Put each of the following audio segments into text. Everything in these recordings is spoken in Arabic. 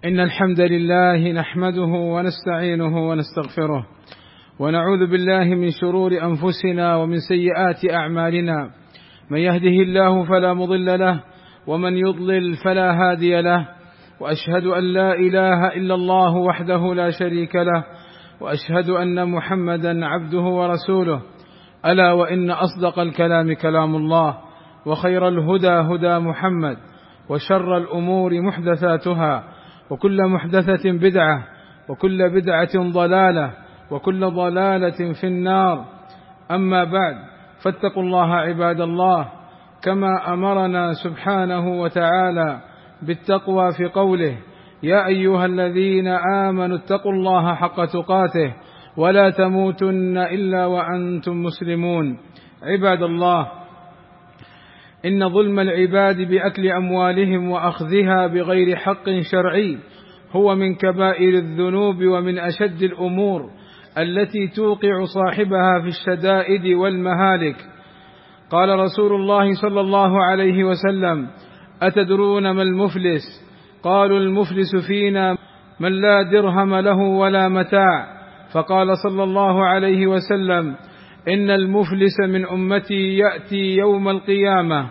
إن الحمد لله نحمده ونستعينه ونستغفره، ونعوذ بالله من شرور أنفسنا ومن سيئات أعمالنا. من يهده الله فلا مضل له، ومن يضلل فلا هادي له. وأشهد أن لا إله إلا الله وحده لا شريك له، وأشهد أن محمدا عبده ورسوله. ألا وإن أصدق الكلام كلام الله، وخير الهدى هدى محمد، وشر الأمور محدثاتها، وكل محدثة بدعة، وكل بدعة ضلالة، وكل ضلالة في النار. أما بعد، فاتقوا الله عباد الله، كما أمرنا سبحانه وتعالى بالتقوى في قوله: يا أيها الذين آمنوا اتقوا الله حق تقاته ولا تموتن إلا وأنتم مسلمون. عباد الله، إن ظلم العباد بأكل أموالهم وأخذها بغير حق شرعي هو من كبائر الذنوب ومن أشد الأمور التي توقع صاحبها في الشدائد والمهالك. قال رسول الله صلى الله عليه وسلم: أتدرون ما المفلس؟ قالوا: المفلس فينا من لا درهم له ولا متاع. فقال صلى الله عليه وسلم: إن المفلس من أمتي يأتي يوم القيامة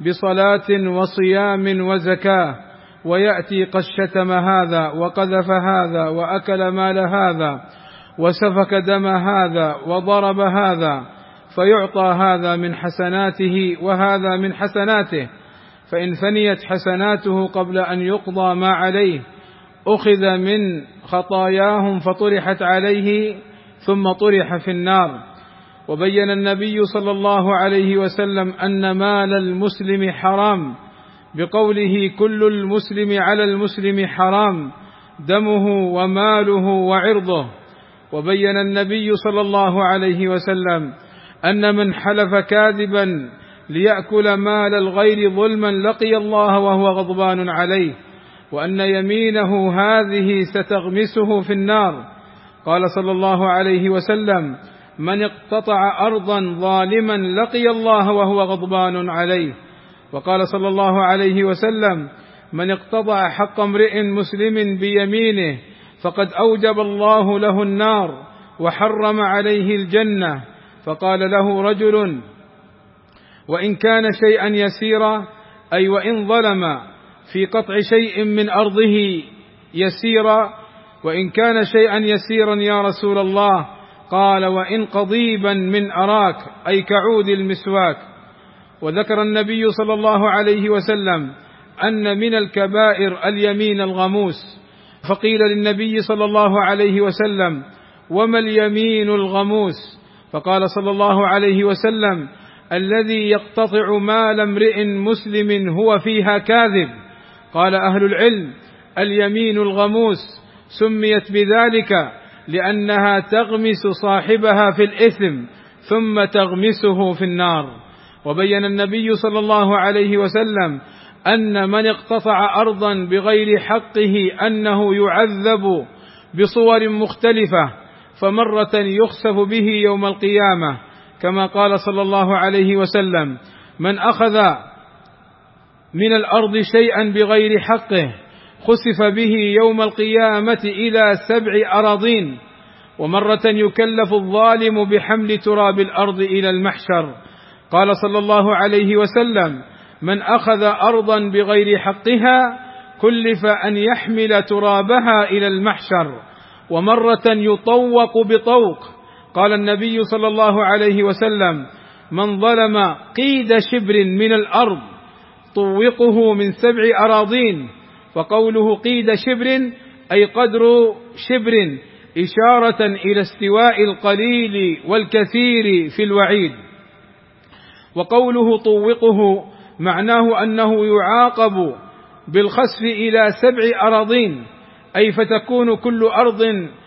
بصلاة وصيام وزكاة، ويأتي قد شتم هذا وقذف هذا وأكل مال هذا وسفك دم هذا وضرب هذا، فيعطى هذا من حسناته وهذا من حسناته، فإن فنيت حسناته قبل أن يقضى ما عليه أخذ من خطاياهم فطرحت عليه ثم طرح في النار. وبين النبي صلى الله عليه وسلم أن مال المسلم حرام بقوله: كل المسلم على المسلم حرام دمه وماله وعرضه. وبين النبي صلى الله عليه وسلم أن من حلف كاذبا ليأكل مال الغير ظلما لقي الله وهو غضبان عليه، وأن يمينه هذه ستغمسه في النار. قال صلى الله عليه وسلم: من اقتطع أرضا ظالما لقي الله وهو غضبان عليه. وقال صلى الله عليه وسلم: من اقتطع حق امرئ مسلم بيمينه فقد أوجب الله له النار وحرم عليه الجنة. فقال له رجل: وإن كان شيئا يسيرا، أي وإن ظلم في قطع شيء من أرضه يسيرا؟ وإن كان شيئا يسيرا يا رسول الله؟ قال: وإن قضيبا من أراك، أي كعود المسواك. وذكر النبي صلى الله عليه وسلم أن من الكبائر اليمين الغموس، فقيل للنبي صلى الله عليه وسلم: وما اليمين الغموس؟ فقال صلى الله عليه وسلم: الذي يقتطع مال امرئ مسلم هو فيها كاذب. قال أهل العلم: اليمين الغموس سميت بذلك لأنها تغمس صاحبها في الإثم ثم تغمسه في النار. وبين النبي صلى الله عليه وسلم أن من اقتطع أرضا بغير حقه أنه يعذب بصور مختلفة، فمرة يخسف به يوم القيامة، كما قال صلى الله عليه وسلم: من أخذ من الأرض شيئا بغير حقه خسف به يوم القيامة إلى 7 أراضين. ومرة يكلف الظالم بحمل تراب الأرض إلى المحشر. قال صلى الله عليه وسلم: من أخذ أرضا بغير حقها كلف أن يحمل ترابها إلى المحشر. ومرة يطوق بطوق. قال النبي صلى الله عليه وسلم: من ظلم قيد شبر من الأرض طوقه من 7 أراضين. وقوله قيد شبر أي قدر شبر، إشارة إلى استواء القليل والكثير في الوعيد. وقوله طوقه معناه أنه يعاقب بالخسف إلى 7 أراضين، أي فتكون كل أرض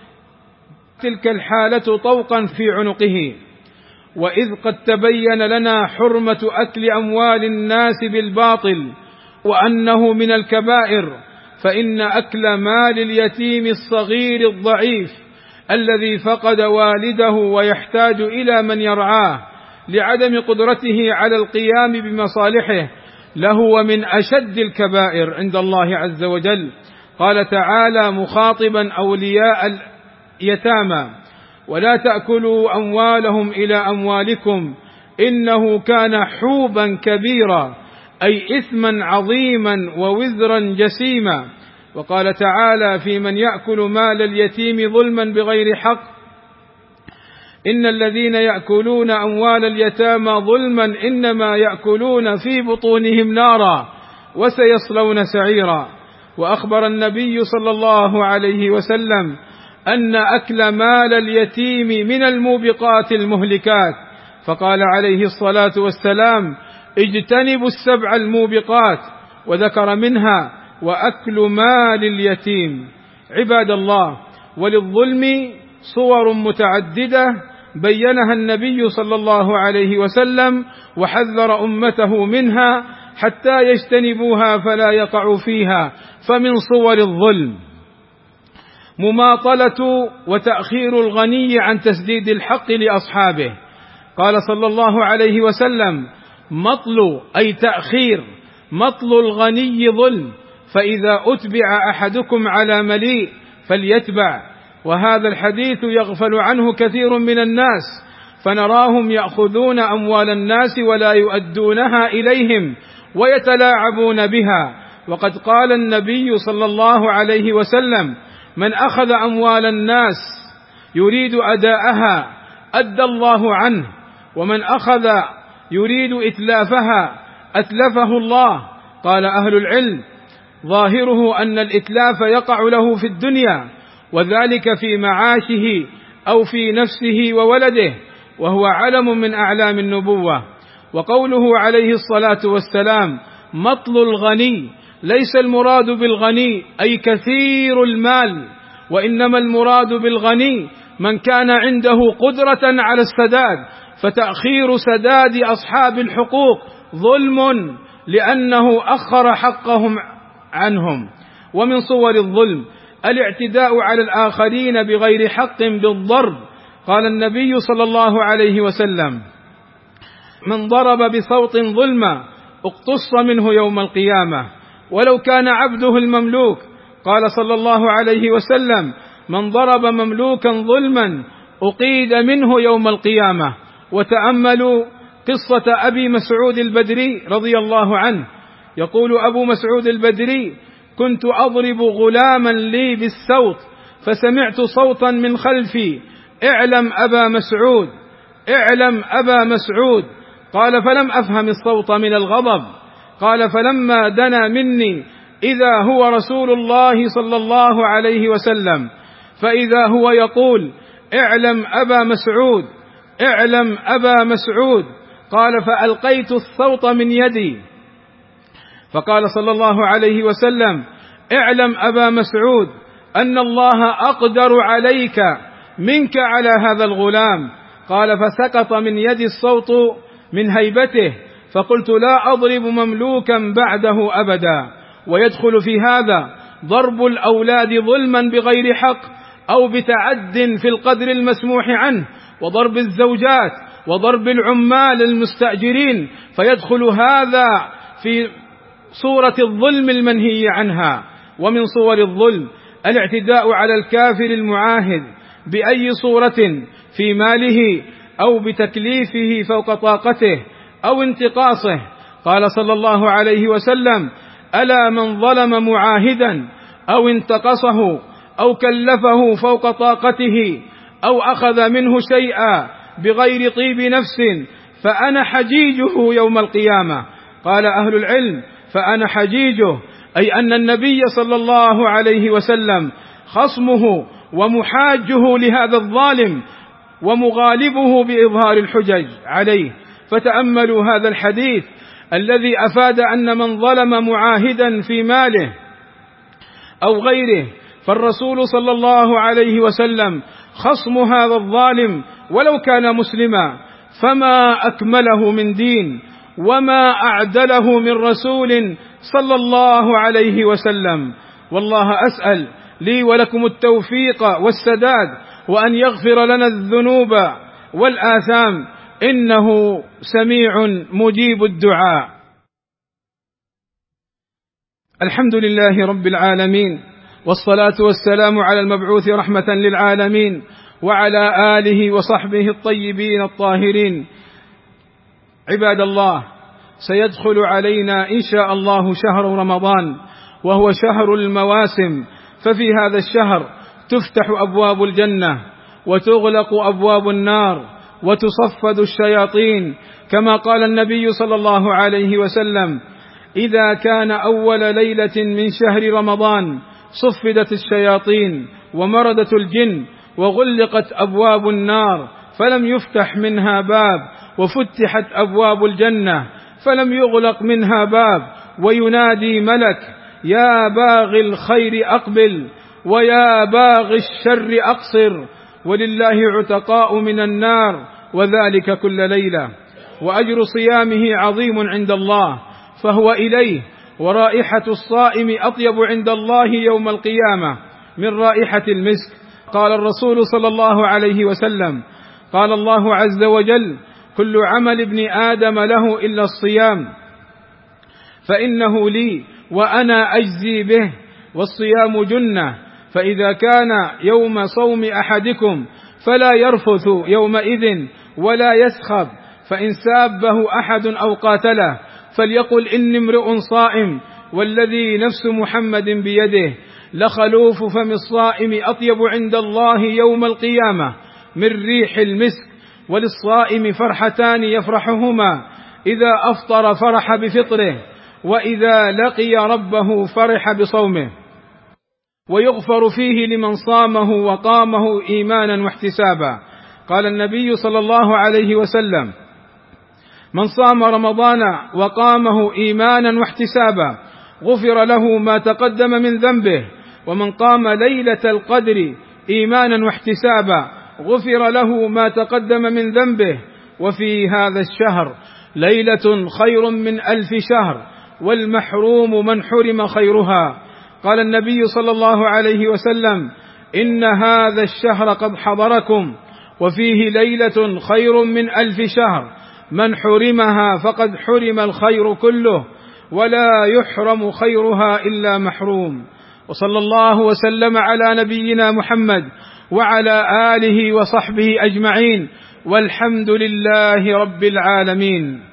تلك الحالة طوقا في عنقه. وإذ قد تبين لنا حرمة أكل أموال الناس بالباطل وأنه من الكبائر، فإن أكل مال اليتيم الصغير الضعيف الذي فقد والده ويحتاج إلى من يرعاه لعدم قدرته على القيام بمصالحه له ومن أشد الكبائر عند الله عز وجل. قال تعالى مخاطبا أولياء اليتامى: ولا تأكلوا أموالهم إلى أموالكم إنه كان حوبا كبيرا، أي إثما عظيما ووزرا جسيما. وقال تعالى في من يأكل مال اليتيم ظلما بغير حق: إن الذين يأكلون أموال اليتامى ظلما إنما يأكلون في بطونهم نارا وسيصلون سعيرا. وأخبر النبي صلى الله عليه وسلم أن أكل مال اليتيم من الموبقات المهلكات، فقال عليه الصلاة والسلام: اجتنبوا السبع الموبقات، وذكر منها وأكل مال اليتيم. عباد الله، وللظلم صور متعددة بينها النبي صلى الله عليه وسلم وحذر أمته منها حتى يجتنبوها فلا يقعوا فيها. فمن صور الظلم مماطلة وتأخير الغني عن تسديد الحق لأصحابه. قال صلى الله عليه وسلم: مطل أي تأخير، مطل الغني ظلم، فإذا أتبع أحدكم على مليء فليتبع. وهذا الحديث يغفل عنه كثير من الناس، فنراهم يأخذون أموال الناس ولا يؤدونها إليهم ويتلاعبون بها. وقد قال النبي صلى الله عليه وسلم: من أخذ أموال الناس يريد أداءها أدى الله عنه، ومن أخذ يريد إتلافها أتلفه الله. قال أهل العلم: ظاهره أن الإتلاف يقع له في الدنيا، وذلك في معاشه أو في نفسه وولده، وهو علم من أعلام النبوة. وقوله عليه الصلاة والسلام مطل الغني، ليس المراد بالغني أي كثير المال، وإنما المراد بالغني من كان عنده قدرة على السداد، فتأخير سداد أصحاب الحقوق ظلم لأنه أخر حقهم عنهم. ومن صور الظلم الاعتداء على الآخرين بغير حق بالضرب. قال النبي صلى الله عليه وسلم: من ضرب بصوت ظلما اقتص منه يوم القيامة ولو كان عبده المملوك. قال صلى الله عليه وسلم: من ضرب مملوكا ظلما أقيد منه يوم القيامة. وتأملوا قصة أبي مسعود البدري رضي الله عنه. يقول أبو مسعود البدري: كنت أضرب غلاما لي بالسوط فسمعت صوتا من خلفي: اعلم أبا مسعود، اعلم أبا مسعود. قال: فلم أفهم الصوت من الغضب. قال: فلما دنا مني إذا هو رسول الله صلى الله عليه وسلم، فإذا هو يقول: اعلم أبا مسعود، اعلم أبا مسعود. قال: فألقيت الصوت من يدي، فقال صلى الله عليه وسلم: اعلم أبا مسعود أن الله أقدر عليك منك على هذا الغلام. قال: فسقط من يدي الصوت من هيبته، فقلت: لا أضرب مملوكا بعده أبدا. ويدخل في هذا ضرب الأولاد ظلما بغير حق أو بتعد في القدر المسموح عنه، وضرب الزوجات، وضرب العمال المستأجرين، فيدخل هذا في صورة الظلم المنهي عنها. ومن صور الظلم الاعتداء على الكافر المعاهد بأي صورة في ماله أو بتكليفه فوق طاقته أو انتقاصه. قال صلى الله عليه وسلم: ألا من ظلم معاهدا أو انتقصه أو كلفه فوق طاقته أو أخذ منه شيئا بغير طيب نفس فأنا حجيجه يوم القيامة. قال أهل العلم: فأنا حجيجه أي أن النبي صلى الله عليه وسلم خصمه ومحاجه لهذا الظالم ومغالبه بإظهار الحجج عليه. فتأملوا هذا الحديث الذي أفاد أن من ظلم معاهدا في ماله أو غيره فالرسول صلى الله عليه وسلم خصم هذا الظالم ولو كان مسلما، فما أكمله من دين وما أعدله من رسول صلى الله عليه وسلم. والله أسأل لي ولكم التوفيق والسداد، وأن يغفر لنا الذنوب والآثام، إنه سميع مجيب الدعاء. الحمد لله رب العالمين، والصلاة والسلام على المبعوث رحمة للعالمين وعلى آله وصحبه الطيبين الطاهرين. عباد الله، سيدخل علينا إن شاء الله شهر رمضان، وهو شهر المواسم، ففي هذا الشهر تفتح أبواب الجنة وتغلق أبواب النار وتصفد الشياطين، كما قال النبي صلى الله عليه وسلم: إذا كان أول ليلة من شهر رمضان صفدت الشياطين ومردت الجن وغلقت أبواب النار فلم يفتح منها باب، وفتحت أبواب الجنة فلم يغلق منها باب، وينادي ملك: يا باغي الخير أقبل ويا باغي الشر أقصر، ولله عتقاء من النار، وذلك كل ليلة. وأجر صيامه عظيم عند الله، فهو إليه، ورائحة الصائم أطيب عند الله يوم القيامة من رائحة المسك. قال الرسول صلى الله عليه وسلم: قال الله عز وجل: كل عمل ابن آدم له إلا الصيام فإنه لي وأنا أجزي به، والصيام جنة، فإذا كان يوم صوم أحدكم فلا يرفث يومئذ ولا يسخب، فإن سابه أحد أو قاتله فليقل: إني امرؤ صائم، والذي نفس محمد بيده لخلوف فم الصائم أطيب عند الله يوم القيامة من ريح المسك. وللصائم فرحتان يفرحهما: إذا أفطر فرح بفطره، وإذا لقي ربه فرح بصومه. ويغفر فيه لمن صامه وقامه إيمانا واحتسابا. قال النبي صلى الله عليه وسلم: من صام رمضان وقامه إيمانا واحتسابا غفر له ما تقدم من ذنبه، ومن قام ليلة القدر إيمانا واحتسابا غفر له ما تقدم من ذنبه. وفي هذا الشهر ليلة خير من 1000 شهر، والمحروم من حرم خيرها. قال النبي صلى الله عليه وسلم: إن هذا الشهر قد حضركم، وفيه ليلة خير من 1000 شهر، من حرمها فقد حرم الخير كله، ولا يحرم خيرها إلا محروم. وصلى الله وسلم على نبينا محمد وعلى آله وصحبه أجمعين، والحمد لله رب العالمين.